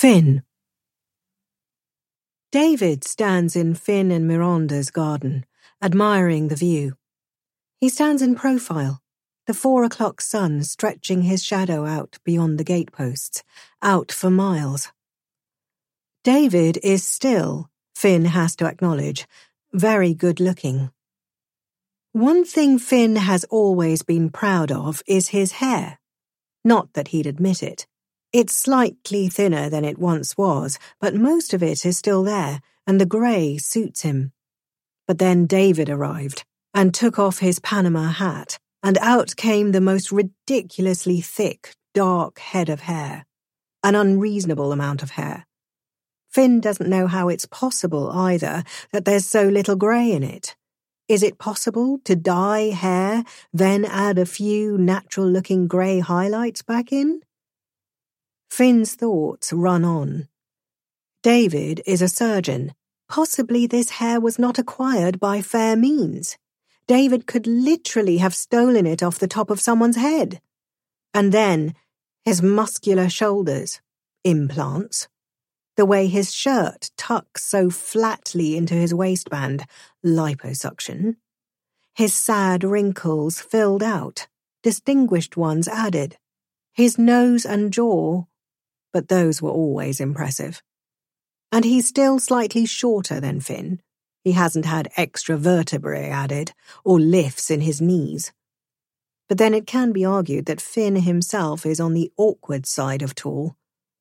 Finn. David stands in Finn and Miranda's garden, admiring the view. He stands in profile, the 4 o'clock sun stretching his shadow out beyond the gateposts, out for miles. David is still, Finn has to acknowledge, very good-looking. One thing Finn has always been proud of is his hair. Not that he'd admit it. It's slightly thinner than it once was, but most of it is still there, and the grey suits him. But then David arrived, and took off his Panama hat, and out came the most ridiculously thick, dark head of hair. An unreasonable amount of hair. Finn doesn't know how it's possible, either, that there's so little grey in it. Is it possible to dye hair, then add a few natural-looking grey highlights back in? Finn's thoughts run on. David is a surgeon. Possibly this hair was not acquired by fair means. David could literally have stolen it off the top of someone's head. And then, his muscular shoulders. Implants. The way his shirt tucks so flatly into his waistband. Liposuction. His sad wrinkles filled out. Distinguished ones added. His nose and jaw, but those were always impressive. And he's still slightly shorter than Finn. He hasn't had extra vertebrae added, or lifts in his knees. But then it can be argued that Finn himself is on the awkward side of tall.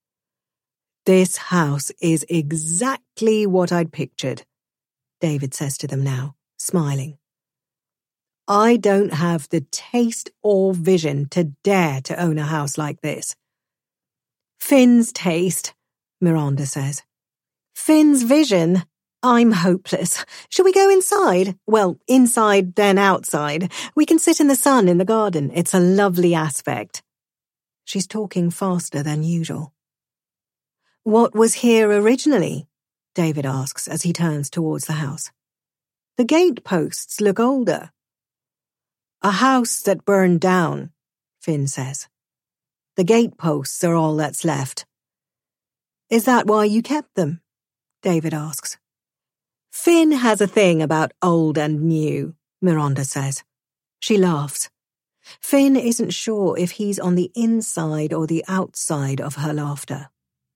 This house is exactly what I'd pictured, David says to them now, smiling. I don't have the taste or vision to dare to own a house like this. Finn's taste, Miranda says. Finn's vision? I'm hopeless. Shall we go inside? Well, inside then outside. We can sit in the sun in the garden. It's a lovely aspect. She's talking faster than usual. What was here originally? David asks as he turns towards the house. The gateposts look older. A house that burned down, Finn says. The gateposts are all that's left. Is that why you kept them? David asks. Finn has a thing about old and new, Miranda says. She laughs. Finn isn't sure if he's on the inside or the outside of her laughter.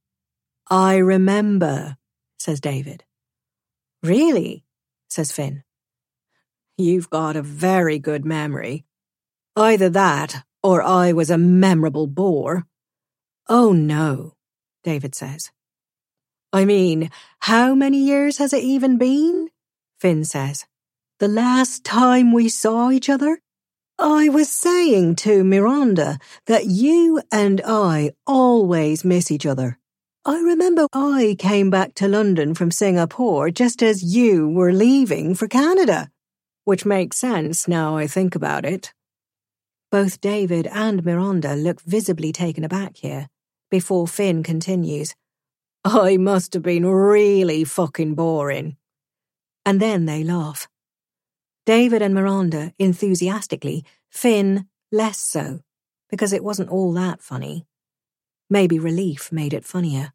I remember, says David. Really? Says Finn. You've got a very good memory. Either that, or I was a memorable bore. Oh no, David says. I mean, how many years has it even been? Finn says. The last time we saw each other? I was saying to Miranda that you and I always miss each other. I remember I came back to London from Singapore just as you were leaving for Canada, which makes sense now I think about it. Both David and Miranda look visibly taken aback here, before Finn continues. I must have been really fucking boring. And then they laugh. David and Miranda enthusiastically, Finn less so, because it wasn't all that funny. Maybe relief made it funnier.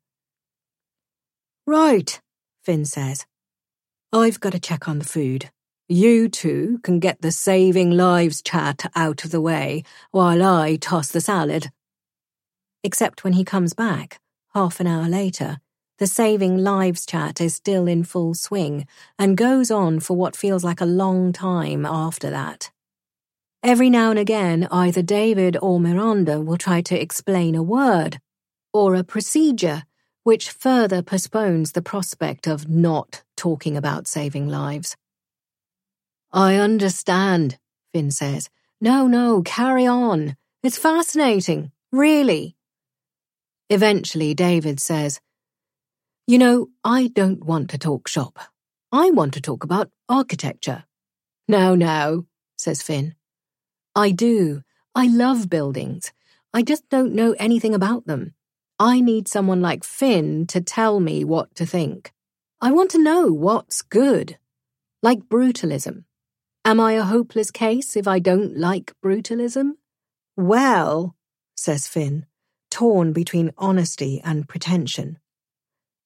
Right, Finn says. I've got to check on the food. You two can get the Saving Lives chat out of the way while I toss the salad. Except when he comes back, half an hour later, the Saving Lives chat is still in full swing and goes on for what feels like a long time after that. Every now and again, either David or Miranda will try to explain a word or a procedure which further postpones the prospect of not talking about saving lives. I understand, Finn says. No, carry on. It's fascinating, really. Eventually, David says, You know, I don't want to talk shop. I want to talk about architecture. No, says Finn. I do. I love buildings. I just don't know anything about them. I need someone like Finn to tell me what to think. I want to know what's good. Like brutalism. Am I a hopeless case if I don't like brutalism? Well, says Finn, torn between honesty and pretension.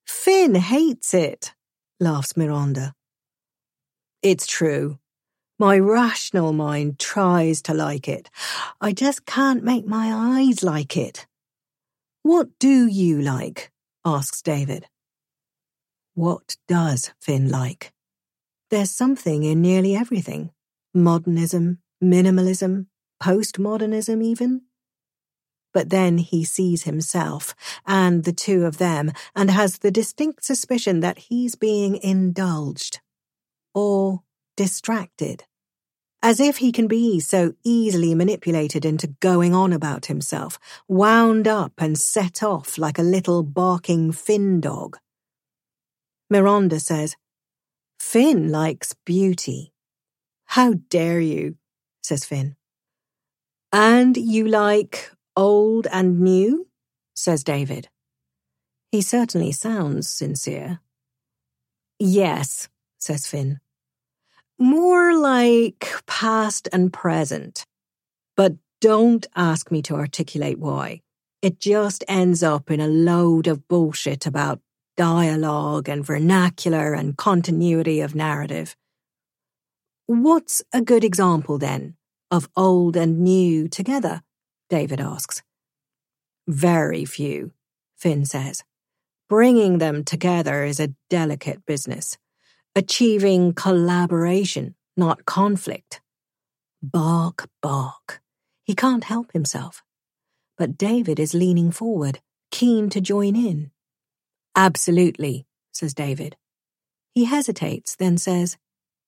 Finn hates it, laughs Miranda. It's true. My rational mind tries to like it. I just can't make my eyes like it. What do you like? Asks David. What does Finn like? There's something in nearly everything. Modernism, minimalism, postmodernism even. But then he sees himself and the two of them and has the distinct suspicion that he's being indulged or distracted. As if he can be so easily manipulated into going on about himself, wound up and set off like a little barking Finn dog. Miranda says, Finn likes beauty. How dare you, says Finn. And you like old and new, says David. He certainly sounds sincere. Yes, says Finn. More like past and present. But don't ask me to articulate why. It just ends up in a load of bullshit about dialogue and vernacular and continuity of narrative. What's a good example, then, of old and new together? David asks. Very few, Finn says. Bringing them together is a delicate business. Achieving collaboration, not conflict. Bark, bark. He can't help himself. But David is leaning forward, keen to join in. Absolutely, says David. He hesitates, then says,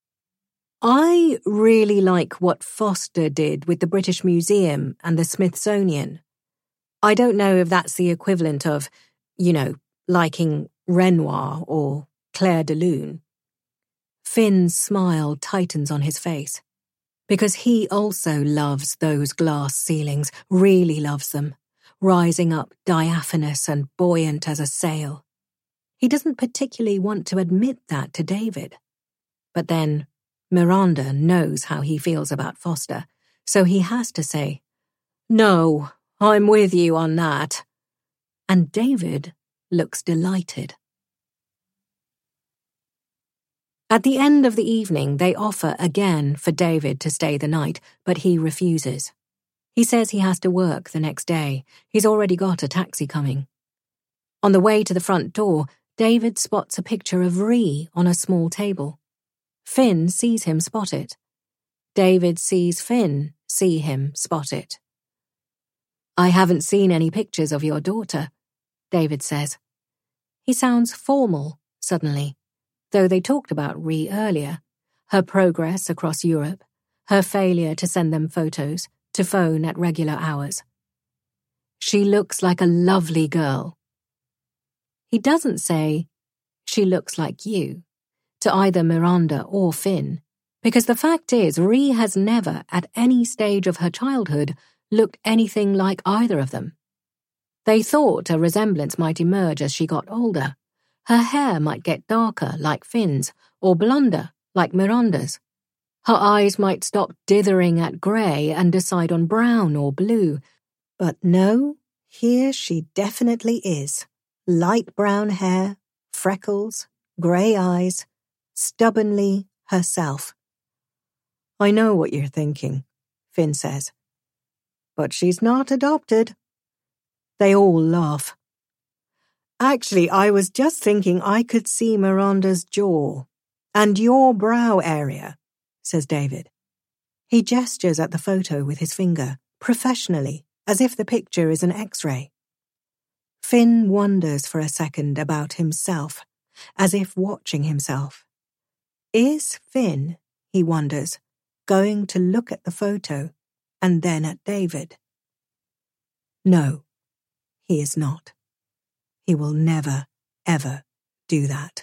I really like what Foster did with the British Museum and the Smithsonian. I don't know if that's the equivalent of, liking Renoir or Claire de Lune. Finn's smile tightens on his face, because he also loves those glass ceilings, really loves them, rising up diaphanous and buoyant as a sail. He doesn't particularly want to admit that to David. But then Miranda knows how he feels about Foster, so he has to say, No, I'm with you on that. And David looks delighted. At the end of the evening, they offer again for David to stay the night, but he refuses. He says he has to work the next day. He's already got a taxi coming. On the way to the front door, David spots a picture of Ree on a small table. Finn sees him spot it. David sees Finn see him spot it. I haven't seen any pictures of your daughter, David says. He sounds formal, suddenly, though they talked about Ree earlier, her progress across Europe, her failure to send them photos, to phone at regular hours. She looks like a lovely girl. He doesn't say, she looks like you, to either Miranda or Finn, because the fact is Ree has never, at any stage of her childhood, looked anything like either of them. They thought a resemblance might emerge as she got older. Her hair might get darker, like Finn's, or blonder, like Miranda's. Her eyes might stop dithering at grey and decide on brown or blue. But no, here she definitely is. Light brown hair, freckles, grey eyes, stubbornly herself. I know what you're thinking, Finn says. But she's not adopted. They all laugh. Actually, I was just thinking I could see Miranda's jaw and your brow area, says David. He gestures at the photo with his finger, professionally, as if the picture is an X-ray. Finn wonders for a second about himself, as if watching himself. Is Finn, he wonders, going to look at the photo and then at David? No, he is not. He will never, ever do that.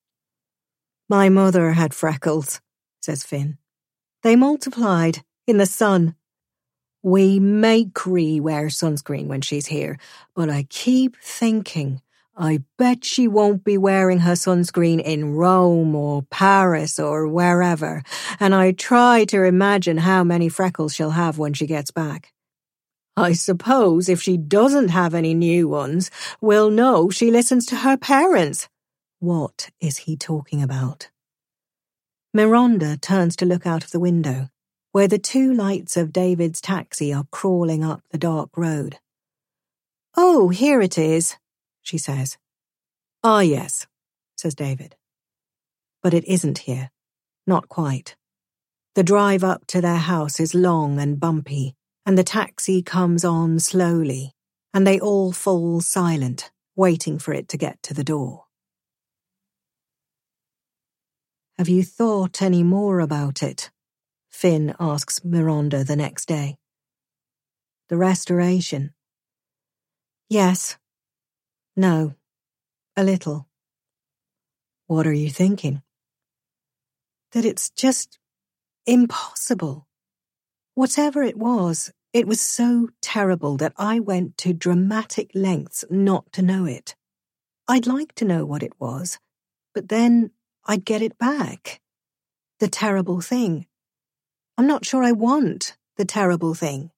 My mother had freckles, says Finn. They multiplied in the sun. We make Ree wear sunscreen when she's here, but I keep thinking, I bet she won't be wearing her sunscreen in Rome or Paris or wherever, and I try to imagine how many freckles she'll have when she gets back. I suppose if she doesn't have any new ones, we'll know she listens to her parents. What is he talking about? Miranda turns to look out of the window, where the two lights of David's taxi are crawling up the dark road. Oh, here it is, she says. Ah, yes, says David. But it isn't here. Not quite. The drive up to their house is long and bumpy, and the taxi comes on slowly, and they all fall silent, waiting for it to get to the door. Have you thought any more about it? Finn asks Miranda the next day. The restoration. Yes. No. A little. What are you thinking? That it's just impossible. Whatever it was so terrible that I went to dramatic lengths not to know it. I'd like to know what it was, but then I'd get it back. The terrible thing. I'm not sure I want the terrible thing.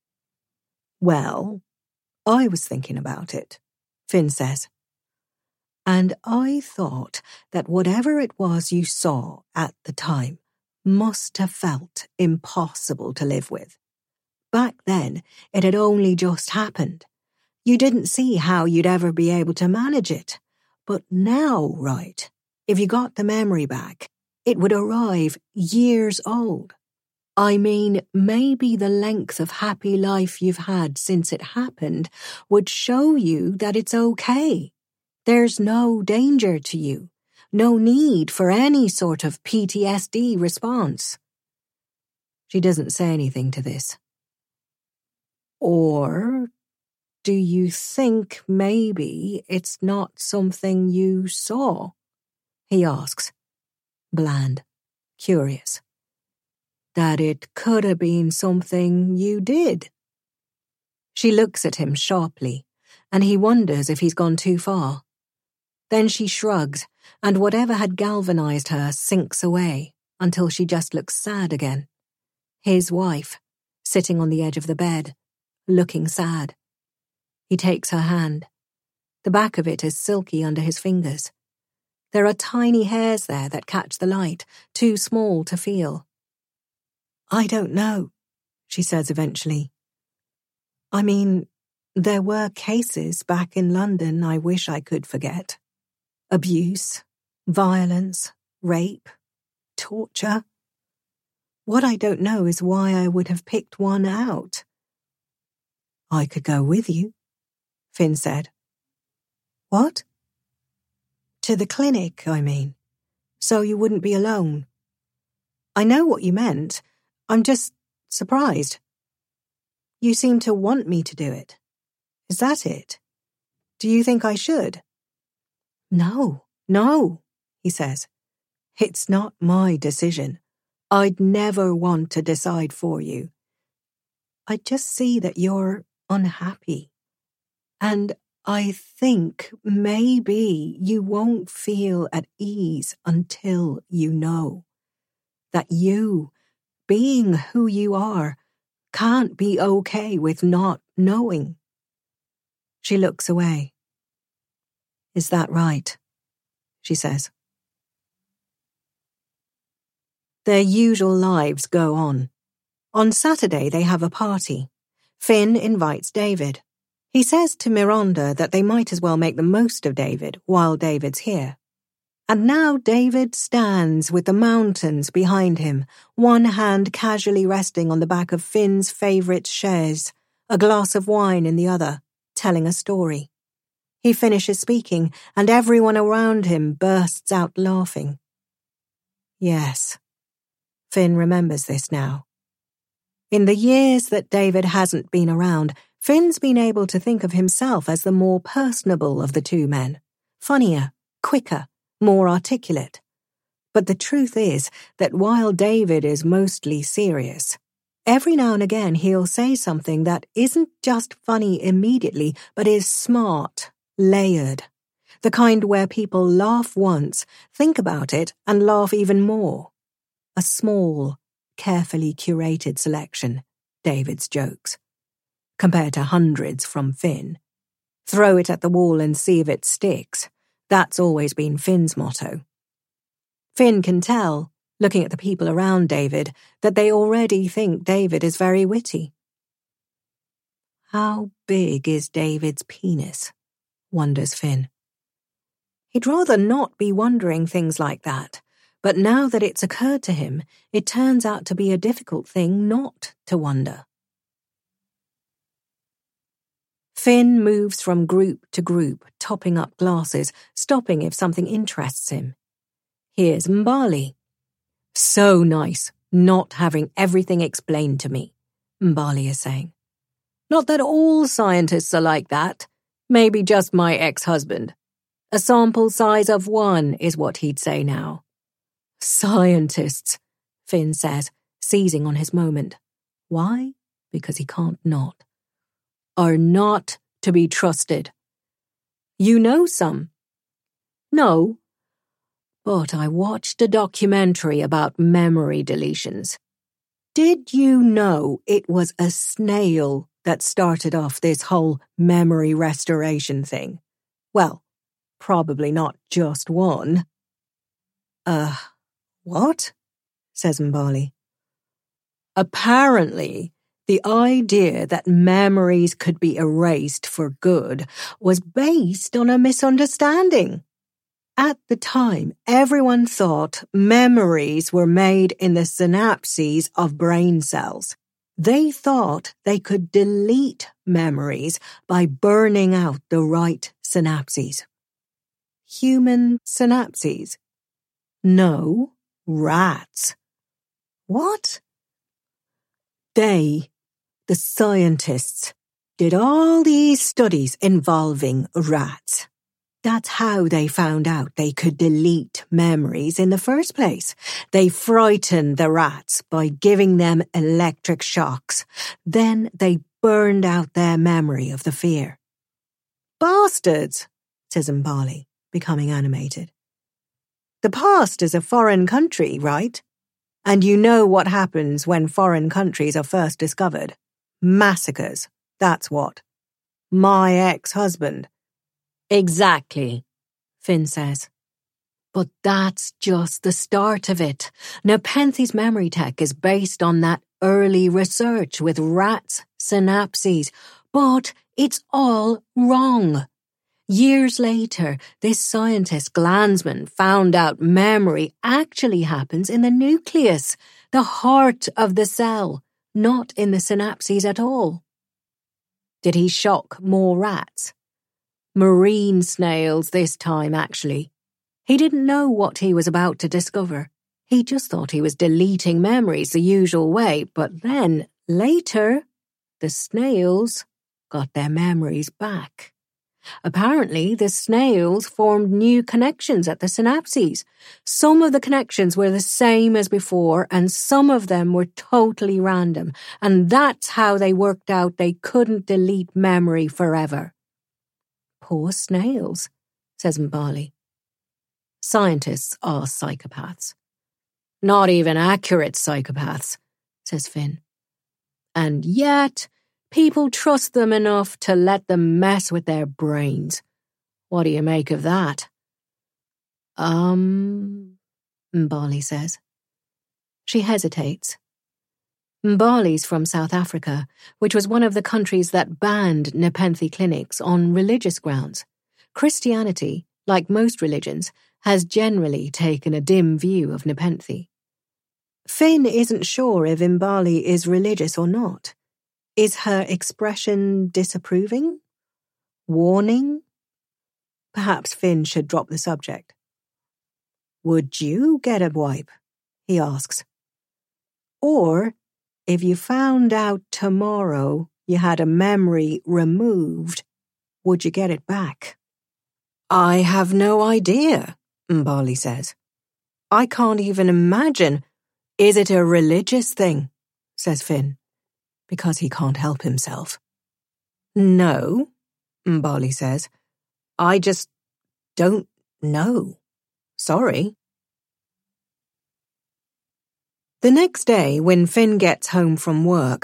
Well, I was thinking about it, Finn says. And I thought that whatever it was you saw at the time must have felt impossible to live with. Back then, it had only just happened. You didn't see how you'd ever be able to manage it. But now, right, if you got the memory back, it would arrive years old. I mean, maybe the length of happy life you've had since it happened would show you that it's okay. There's no danger to you, no need for any sort of PTSD response. She doesn't say anything to this. Or do you think maybe it's not something you saw? He asks, bland, curious. That it could have been something you did. She looks at him sharply, and he wonders if he's gone too far. Then she shrugs, and whatever had galvanized her sinks away until she just looks sad again. His wife, sitting on the edge of the bed, looking sad. He takes her hand. The back of it is silky under his fingers. There are tiny hairs there that catch the light, too small to feel. I don't know, she says eventually. I mean, there were cases back in London I wish I could forget. Abuse, violence, rape, torture. What I don't know is why I would have picked one out. I could go with you, Finn said. What? To the clinic, I mean, so you wouldn't be alone. I know what you meant. I'm just surprised. You seem to want me to do it. Is that it? Do you think I should? No, he says. It's not my decision. I'd never want to decide for you. I just see that you're unhappy. And I think maybe you won't feel at ease until you know that you, being who you are, can't be okay with not knowing. She looks away. Is that right? She says. Their usual lives go on. On Saturday they have a party. Finn invites David. He says to Miranda that they might as well make the most of David while David's here. And now David stands with the mountains behind him, one hand casually resting on the back of Finn's favourite chaise, a glass of wine in the other, telling a story. He finishes speaking, and everyone around him bursts out laughing. Yes, Finn remembers this now. In the years that David hasn't been around, Finn's been able to think of himself as the more personable of the two men, funnier, quicker, more articulate. But the truth is that while David is mostly serious, every now and again he'll say something that isn't just funny immediately, but is smart, layered. The kind where people laugh once, think about it, and laugh even more. A small, carefully curated selection, David's jokes. compared to hundreds from Finn. Throw it at the wall and see if it sticks. That's always been Finn's motto. Finn can tell, looking at the people around David, that they already think David is very witty. How big is David's penis? Wonders Finn. He'd rather not be wondering things like that, but now that it's occurred to him, it turns out to be a difficult thing not to wonder. Finn moves from group to group, topping up glasses, stopping if something interests him. Here's Mbali. So nice, not having everything explained to me, Mbali is saying. Not that all scientists are like that. Maybe just my ex-husband. A sample size of 1 is what he'd say now. Scientists, Finn says, seizing on his moment. Why? Because he can't not. Are not to be trusted. You know some? No. But I watched a documentary about memory deletions. Did you know it was a snail that started off this whole memory restoration thing? Well, probably not just one. What? Says Mbali. Apparently, the idea that memories could be erased for good was based on a misunderstanding. At the time, everyone thought memories were made in the synapses of brain cells. They thought they could delete memories by burning out the right synapses. Human synapses? No, rats. What? They, the scientists, did all these studies involving rats. That's how they found out they could delete memories in the first place. They frightened the rats by giving them electric shocks. Then they burned out their memory of the fear. Bastards, says Mbali, becoming animated. The past is a foreign country, right? And you know what happens when foreign countries are first discovered. Massacres, that's what. My ex-husband. Exactly, Finn says. But that's just the start of it. Nepenthe's memory tech is based on that early research with rats' synapses, but it's all wrong. Years later, this scientist Glanzman found out memory actually happens in the nucleus, the heart of the cell, not in the synapses at all. Did he shock more rats? Marine snails this time, actually. He didn't know what he was about to discover. He just thought he was deleting memories the usual way, but then, later, the snails got their memories back. Apparently, the snails formed new connections at the synapses. Some of the connections were the same as before, and some of them were totally random, and that's how they worked out they couldn't delete memory forever. Poor snails, says Mbali. Scientists are psychopaths. Not even accurate psychopaths, says Finn. And yet, people trust them enough to let them mess with their brains. What do you make of that? Mbali says. She hesitates. Mbali's from South Africa, which was one of the countries that banned Nepenthe clinics on religious grounds. Christianity, like most religions, has generally taken a dim view of Nepenthe. Finn isn't sure if Mbali is religious or not. Is her expression disapproving? Warning? Perhaps Finn should drop the subject. Would you get a wipe? He asks. Or, if you found out tomorrow you had a memory removed, would you get it back? I have no idea, Mbali says. I can't even imagine. Is it a religious thing? Says Finn, because he can't help himself. No, Mbali says. I just don't know. Sorry. The next day, when Finn gets home from work,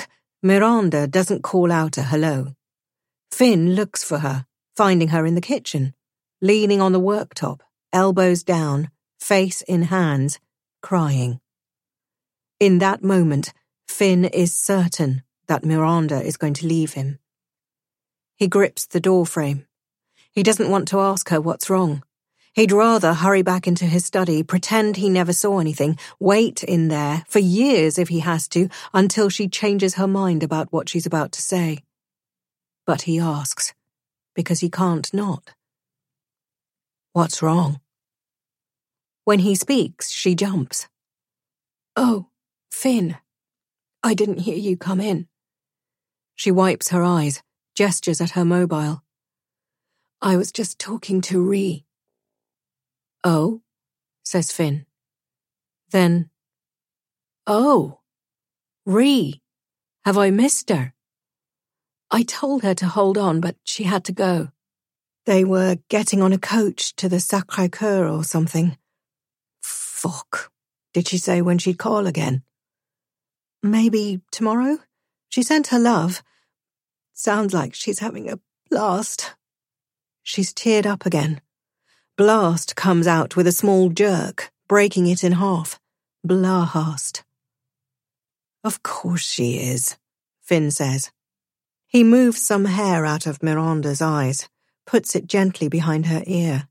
Miranda doesn't call out a hello. Finn looks for her, finding her in the kitchen, leaning on the worktop, elbows down, face in hands, crying. In that moment, Finn is certain that Miranda is going to leave him. He grips the doorframe. He doesn't want to ask her what's wrong. He'd rather hurry back into his study, pretend he never saw anything, wait in there for years if he has to, until she changes her mind about what she's about to say. But he asks, because he can't not. What's wrong? When he speaks, she jumps. Oh, Finn, I didn't hear you come in. She wipes her eyes, gestures at her mobile. I was just talking to Ree. Oh, says Finn. Then, oh, Ree, have I missed her? I told her to hold on, but she had to go. They were getting on a coach to the Sacré-Cœur or something. Fuck. Did she say when she'd call again? Maybe tomorrow? She sent her love. Sounds like she's having a blast. She's teared up again. Blast comes out with a small jerk, breaking it in half. Blahast. Of course she is, Finn says. He moves some hair out of Miranda's eyes, puts it gently behind her ear.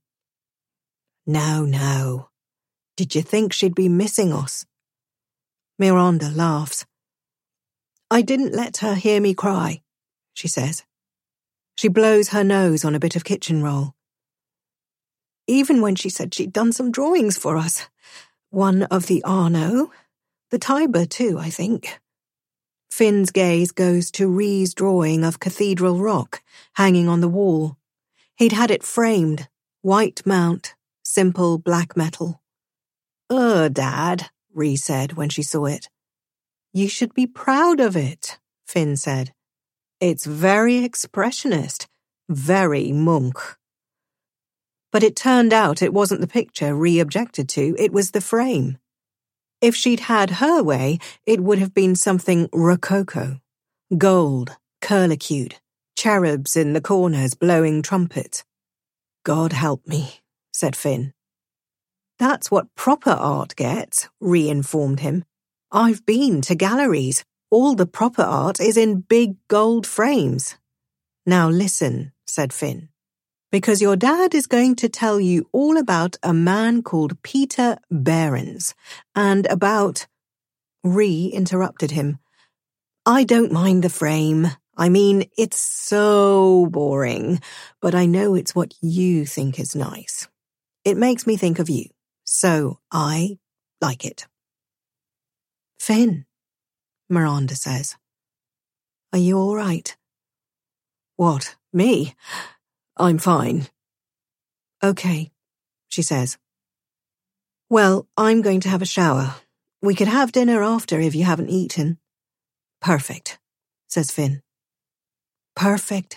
Now. Did you think she'd be missing us? Miranda laughs. I didn't let her hear me cry, she says. She blows her nose on a bit of kitchen roll. Even when she said she'd done some drawings for us. One of the Arno, the Tiber too, I think. Finn's gaze goes to Ree's drawing of Cathedral Rock, hanging on the wall. He'd had it framed, white mount, simple black metal. Dad, Ree said when she saw it. You should be proud of it, Finn said. It's very expressionist, very Munch. But it turned out it wasn't the picture Ree objected to, it was the frame. If she'd had her way, it would have been something rococo. Gold, curlicued, cherubs in the corners blowing trumpets. God help me, said Finn. That's what proper art gets, Ree informed him. I've been to galleries. All the proper art is in big gold frames. Now listen, said Finn. Because your dad is going to tell you all about a man called Peter Behrens, and about... Ree interrupted him. I don't mind the frame. I mean, it's so boring, but I know it's what you think is nice. It makes me think of you, so I like it. Finn, Miranda says. Are you all right? What, me? I'm fine. Okay, she says. Well, I'm going to have a shower. We could have dinner after if you haven't eaten. Perfect, says Finn. Perfect.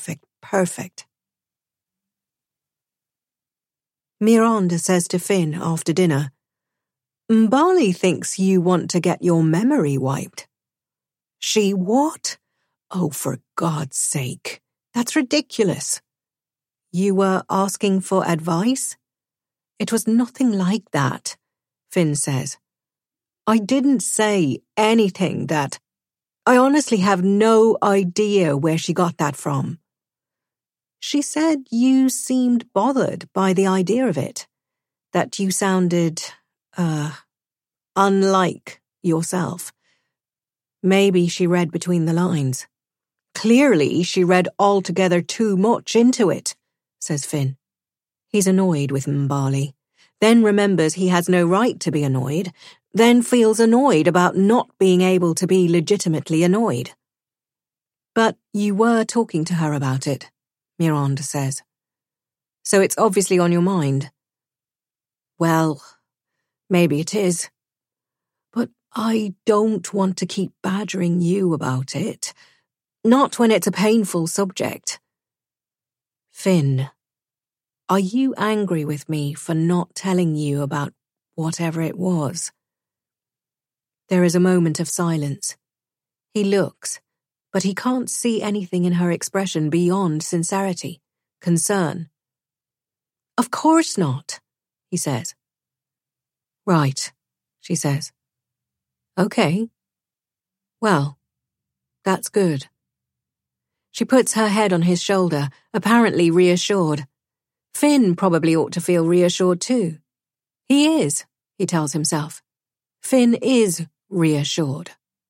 Miranda says to Finn after dinner, Mbali thinks you want to get your memory wiped. She what? Oh, for God's sake. That's ridiculous. You were asking for advice? It was nothing like that, Finn says. I didn't say anything that... I honestly have no idea where she got that from. She said you seemed bothered by the idea of it, that you sounded, unlike yourself. Maybe she read between the lines. Clearly, she read altogether too much into it, says Finn. He's annoyed with Mbali, then remembers he has no right to be annoyed, then feels annoyed about not being able to be legitimately annoyed. But you were talking to her about it, Miranda says. So it's obviously on your mind. Well, maybe it is. But I don't want to keep badgering you about it. Not when it's a painful subject. Finn, are you angry with me for not telling you about whatever it was? There is a moment of silence. He looks, but he can't see anything in her expression beyond sincerity, concern. "Of course not," he says. "Right," she says. "Okay. Well, that's good." She puts her head on his shoulder, apparently reassured. Finn probably ought to feel reassured too. He is, he tells himself. Finn is reassured.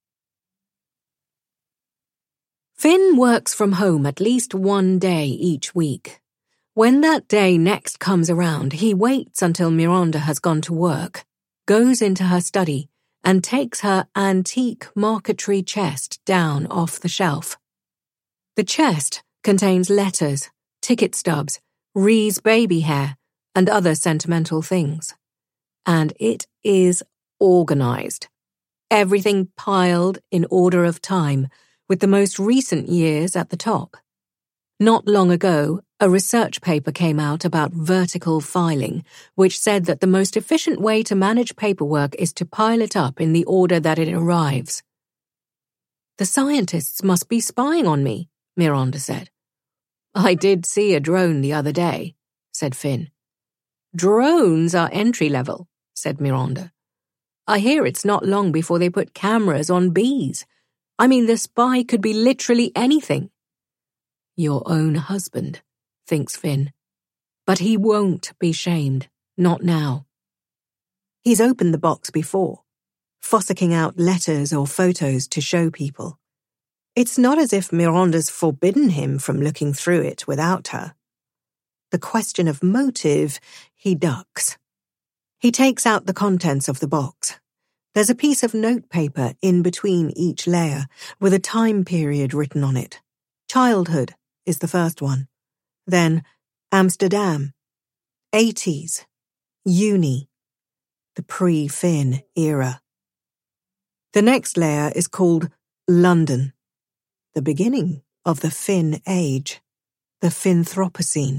Finn works from home at least one day each week. When that day next comes around, he waits until Miranda has gone to work, goes into her study, and takes her antique marquetry chest down off the shelf. The chest contains letters, ticket stubs, Ree's baby hair, and other sentimental things. And it is organized. Everything piled in order of time, with the most recent years at the top. Not long ago, a research paper came out about vertical filing, which said that the most efficient way to manage paperwork is to pile it up in the order that it arrives. "The scientists must be spying on me," Miranda said. "I did see a drone the other day," said Finn. "Drones are entry-level," said Miranda. "I hear it's not long before they put cameras on bees. I mean, the spy could be literally anything." "Your own husband," thinks Finn. But he won't be shamed, not now. He's opened the box before, fossicking out letters or photos to show people. It's not as if Miranda's forbidden him from looking through it without her. The question of motive, he ducks. He takes out the contents of the box. There's a piece of notepaper in between each layer, with a time period written on it. Childhood is the first one. Then Amsterdam, 80s, uni, the pre-Finn era. The next layer is called London, the beginning of the Finn age, the Finnthropocene.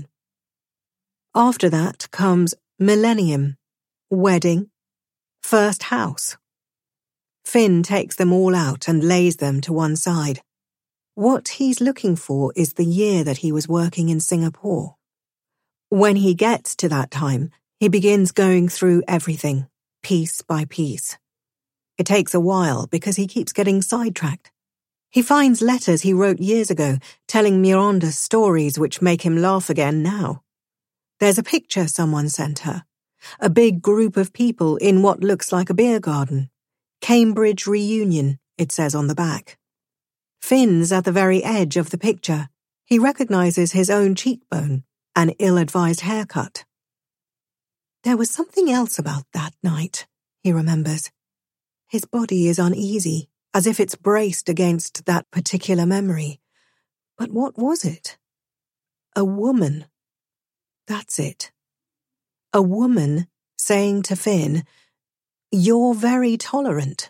After that comes millennium, wedding, first house. Finn takes them all out and lays them to one side. What he's looking for is the year that he was working in Singapore. When he gets to that time, he begins going through everything, piece by piece. It takes a while because he keeps getting sidetracked. He finds letters he wrote years ago, telling Miranda stories which make him laugh again now. There's a picture someone sent her. A big group of people in what looks like a beer garden. Cambridge reunion, it says on the back. Finn's at the very edge of the picture. He recognizes his own cheekbone, an ill-advised haircut. There was something else about that night, he remembers. His body is uneasy, as if it's braced against that particular memory. But what was it? A woman. That's it. A woman saying to Finn, "You're very tolerant."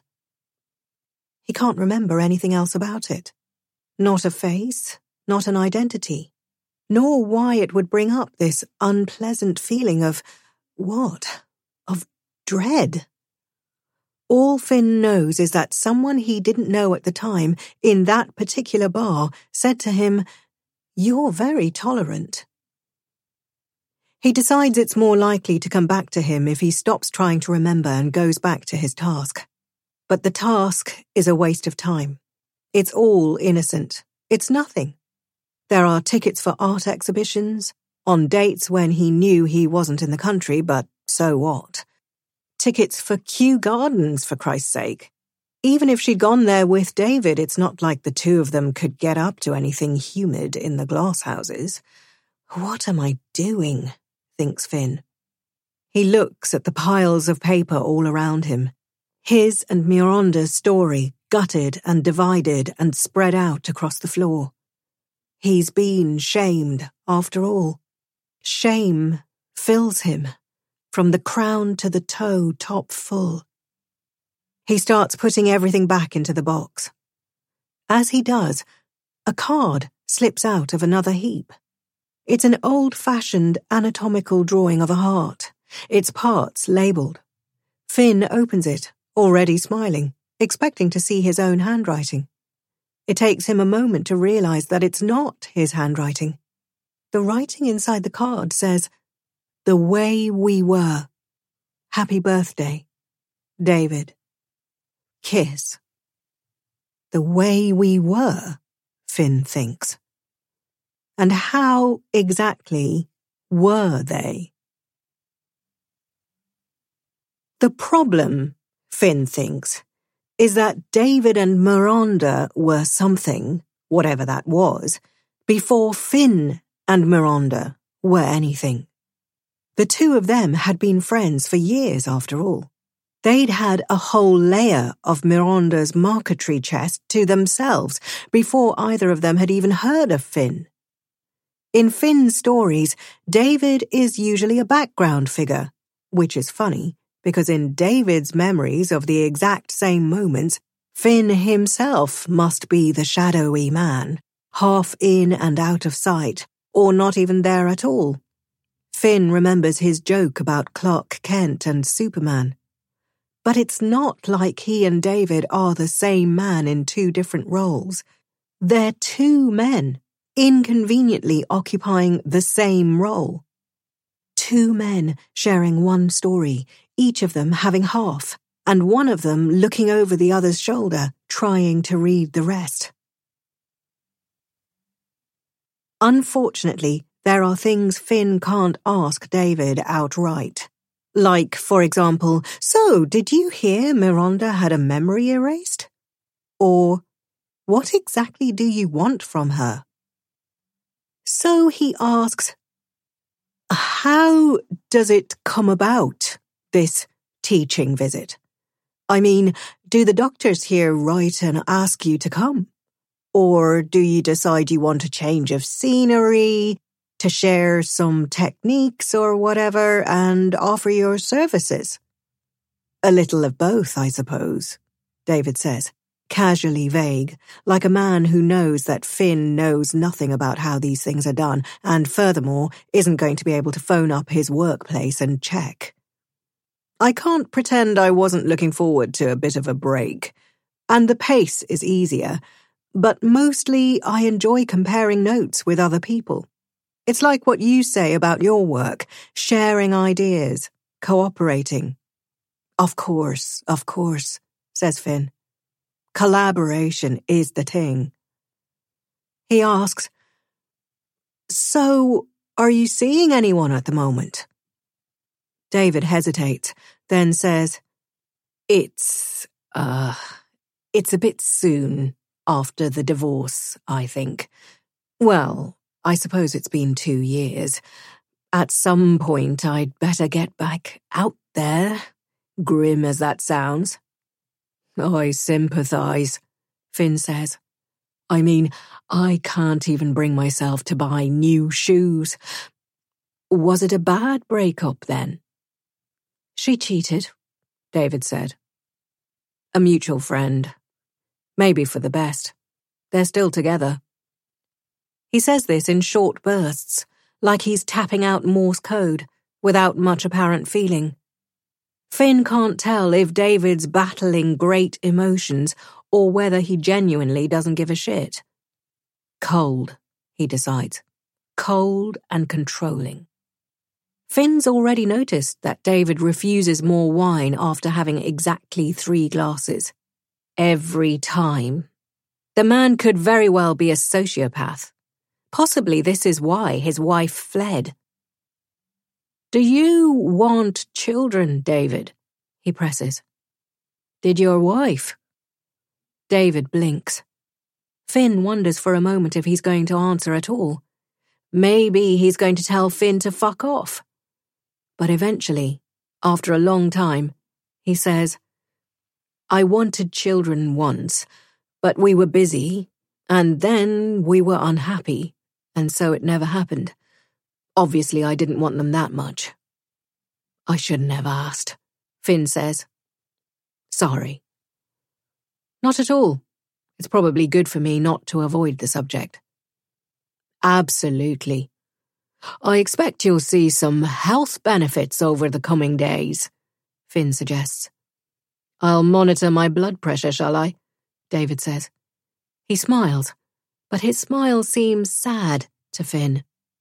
He can't remember anything else about it. Not a face, not an identity, nor why it would bring up this unpleasant feeling of what? Of dread. All Finn knows is that someone he didn't know at the time, in that particular bar, said to him, "You're very tolerant." He decides it's more likely to come back to him if he stops trying to remember and goes back to his task. But the task is a waste of time. It's all innocent. It's nothing. There are tickets for art exhibitions, on dates when he knew he wasn't in the country, but so what? Tickets for Kew Gardens, for Christ's sake. Even if she'd gone there with David, it's not like the two of them could get up to anything humid in the glass houses. What am I doing? Thinks Finn. He looks at the piles of paper all around him. His and Miranda's story, gutted and divided and spread out across the floor. He's been shamed, after all. Shame fills him, from the crown to the toe, top full. He starts putting everything back into the box. As he does, a card slips out of another heap. It's an old-fashioned anatomical drawing of a heart, its parts labelled. Finn opens it, already smiling, expecting to see his own handwriting. It takes him a moment to realize that it's not his handwriting. The writing inside the card says, "The way we were. Happy birthday, David. Kiss." The way we were, Finn thinks. And how exactly were they? The problem, Finn thinks, is that David and Miranda were something, whatever that was, before Finn and Miranda were anything. The two of them had been friends for years after all. They'd had a whole layer of Miranda's marquetry chest to themselves before either of them had even heard of Finn. In Finn's stories, David is usually a background figure, which is funny, because in David's memories of the exact same moments, Finn himself must be the shadowy man, half in and out of sight, or not even there at all. Finn remembers his joke about Clark Kent and Superman. But it's not like he and David are the same man in two different roles. They're two men, inconveniently occupying the same role. Two men sharing one story, each of them having half, and one of them looking over the other's shoulder, trying to read the rest. Unfortunately, there are things Finn can't ask David outright. Like, for example, "So, did you hear Miranda had a memory erased?" Or, "What exactly do you want from her?" So he asks, "How does it come about, this teaching visit? I mean, do the doctors here write and ask you to come? Or do you decide you want a change of scenery, to share some techniques or whatever and offer your services?" "A little of both, I suppose," David says, casually vague, like a man who knows that Finn knows nothing about how these things are done and furthermore isn't going to be able to phone up his workplace and check. "I can't pretend I wasn't looking forward to a bit of a break. And the pace is easier, but mostly I enjoy comparing notes with other people. It's like what you say about your work, sharing ideas, cooperating." Of course, says Finn. Collaboration is the thing. He asks, "So, are you seeing anyone at the moment?" David hesitates, then says, It's a bit soon after the divorce, I think. Well, I suppose it's been 2 years. At some point I'd better get back out there, grim as that sounds. "I sympathise," Finn says. "I mean, I can't even bring myself to buy new shoes." "Was it a bad breakup then?" "She cheated," David said. "A mutual friend. Maybe for the best. They're still together." He says this in short bursts, like he's tapping out Morse code, without much apparent feeling. Finn can't tell if David's battling great emotions or whether he genuinely doesn't give a shit. Cold, he decides. Cold and controlling. Finn's already noticed that David refuses more wine after having exactly 3 glasses. Every time. The man could very well be a sociopath. Possibly this is why his wife fled. "Do you want children, David?" he presses. "Did your wife?" David blinks. Finn wonders for a moment if he's going to answer at all. Maybe he's going to tell Finn to fuck off. But eventually, after a long time, he says, "I wanted children once, but we were busy, and then we were unhappy, and so it never happened. Obviously, I didn't want them that much." "I shouldn't have asked," Finn says. "Sorry." "Not at all. It's probably good for me not to avoid the subject." "Absolutely. I expect you'll see some health benefits over the coming days," Finn suggests. "I'll monitor my blood pressure, shall I?" David says. He smiles, but his smile seems sad to Finn.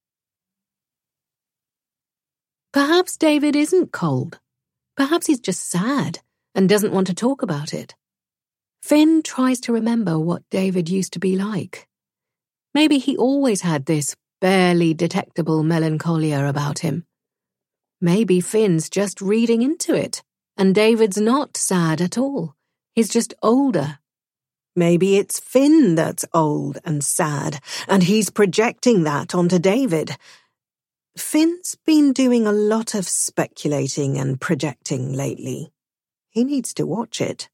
Perhaps David isn't cold. Perhaps he's just sad and doesn't want to talk about it. Finn tries to remember what David used to be like. Maybe he always had this barely detectable melancholia about him. Maybe Finn's just reading into it, and David's not sad at all. He's just older. Maybe it's Finn that's old and sad, and he's projecting that onto David. Finn's been doing a lot of speculating and projecting lately. He needs to watch it.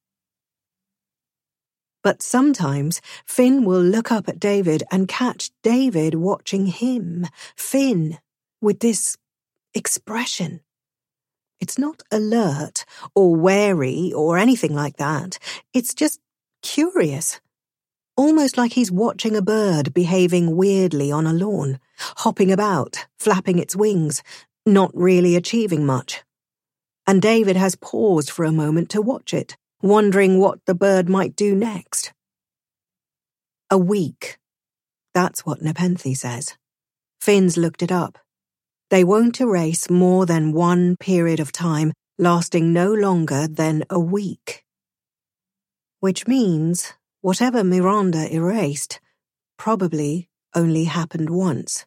But sometimes Finn will look up at David and catch David watching him, Finn, with this expression. It's not alert or wary or anything like that. It's just curious. Almost like he's watching a bird behaving weirdly on a lawn, hopping about, flapping its wings, not really achieving much. And David has paused for a moment to watch it, wondering what the bird might do next. A week. That's what Nepenthe says. Finn's looked it up. They won't erase more than one period of time lasting no longer than a week. Which means whatever Miranda erased probably only happened once.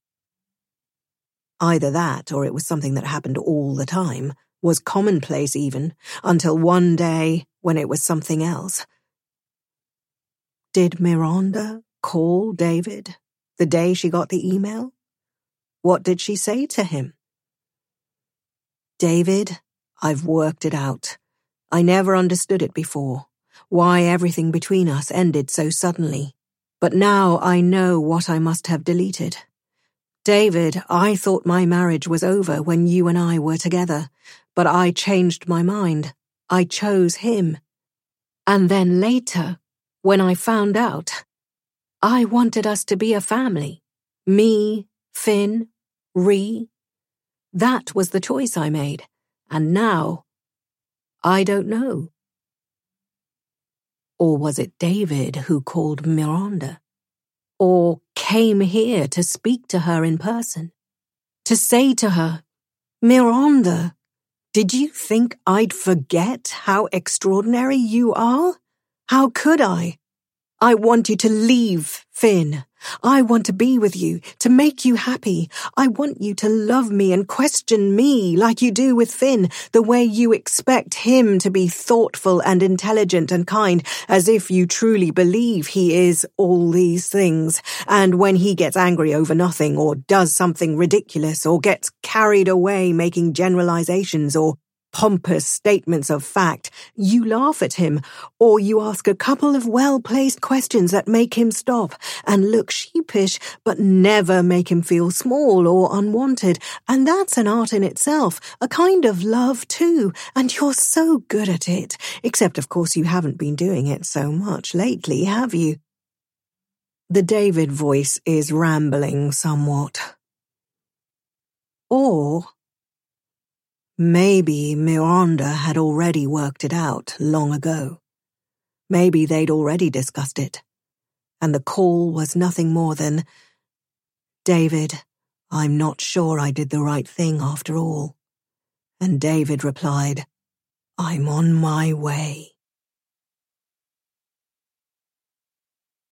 Either that, or it was something that happened all the time, was commonplace even, until one day when it was something else. Did Miranda call David the day she got the email? What did she say to him? David, I've worked it out. I never understood it before, why everything between us ended so suddenly. But now I know what I must have deleted. David, I thought my marriage was over when you and I were together, but I changed my mind. I chose him. And then later, when I found out, I wanted us to be a family. Me, Finn, Ree. That was the choice I made. And now, I don't know. Or was it David who called Miranda? Or came here to speak to her in person? To say to her, Miranda, did you think I'd forget how extraordinary you are? How could I? I want you to leave, Finn. I want to be with you, to make you happy. I want you to love me and question me like you do with Finn, the way you expect him to be thoughtful and intelligent and kind, as if you truly believe he is all these things. And when he gets angry over nothing or does something ridiculous or gets carried away making generalizations or pompous statements of fact, you laugh at him, or you ask a couple of well-placed questions that make him stop and look sheepish, but never make him feel small or unwanted. And that's an art in itself, a kind of love too, and you're so good at it. Except, of course, you haven't been doing it so much lately, have you? The David voice is rambling somewhat. Or maybe Miranda had already worked it out long ago. Maybe they'd already discussed it. And the call was nothing more than, David, I'm not sure I did the right thing after all. And David replied, I'm on my way.